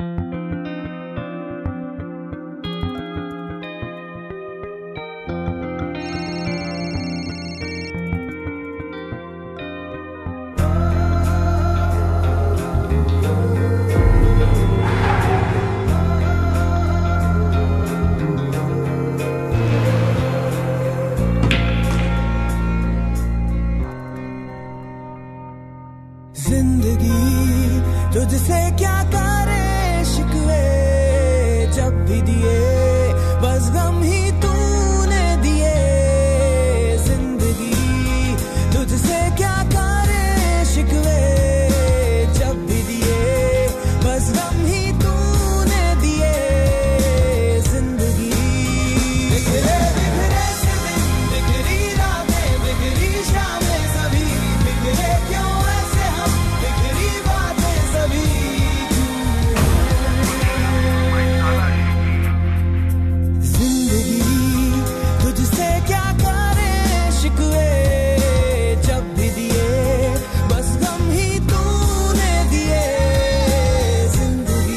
जिंदगी तुझसे क्या करे शिकवे, जब भी दिए बस गम ही तूने दिए। जिंदगी तुझसे क्या करे शिकवे, जब भी दिए बस गम ही तूने दिए। जिंदगी बिखरे बिखरे से दिन, बिखरी रातें, बिखरी शामें, सभी बिखरे क्यों ऐसे हम, बिखरी बातें सभी जिंदगी तुझसे क्या करे शिकवे, जब भी दिए बस गम ही तूने दिए। जिंदगी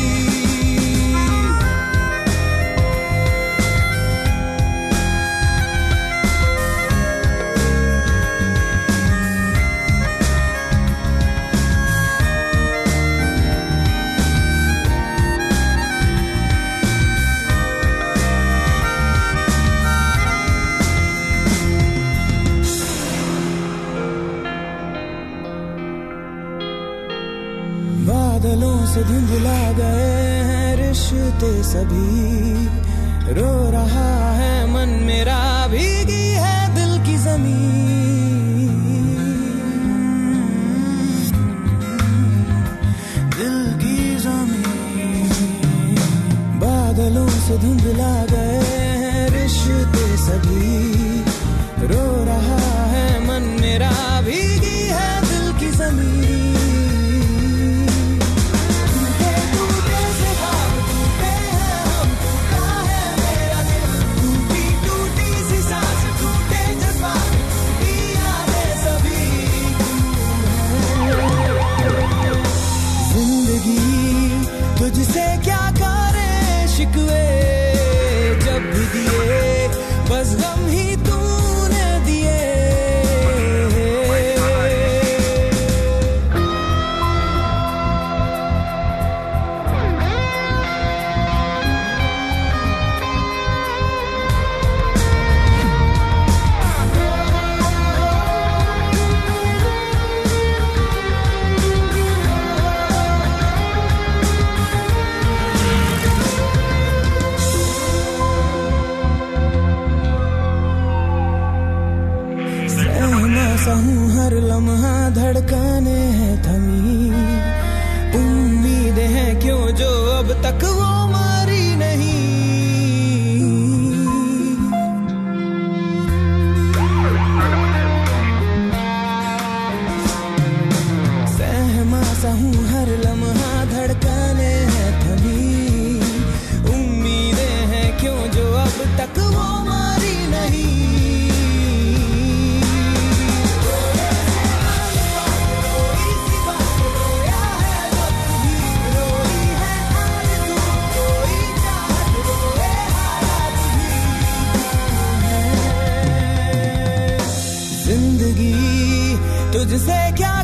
बादलों से धुंधला गए हैं रिश्ते सभी, रो रहा है मन मेरा, भीगी है दिल की जमीन। दिल की जमीन बादलों से धुंधला गए हैं रिश्ते सभी, रो रहा है मन मेरा, भीगी है दिल की जमीन। तुझसे क्या करे शिकवे, जब भी दिए बस गम ही तूने दिए। सहूं हर लम्हा धड़कने हैं थमी, उम्मीदें हैं क्यों जो अब तक वो मरी नहीं। सहमा सहूं हर लम्हा धड़कने हैं थमी, उम्मीदें हैं क्यों जो अब तक वो मरी नहीं। जिंदगी तुझसे क्या